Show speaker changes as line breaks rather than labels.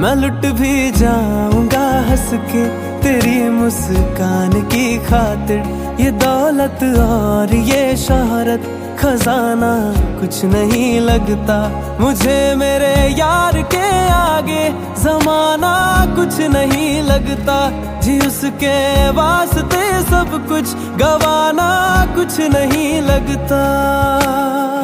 मैं लुट भी जाऊंगा हंस के तेरी मुस्कान की खातिर। ये दौलत और ये शोहरत खजाना कुछ नहीं लगता मुझे, मेरे यार के आगे जमाना कुछ नहीं लगता जी। उसके वास्ते सब कुछ गवाना कुछ नहीं लगता।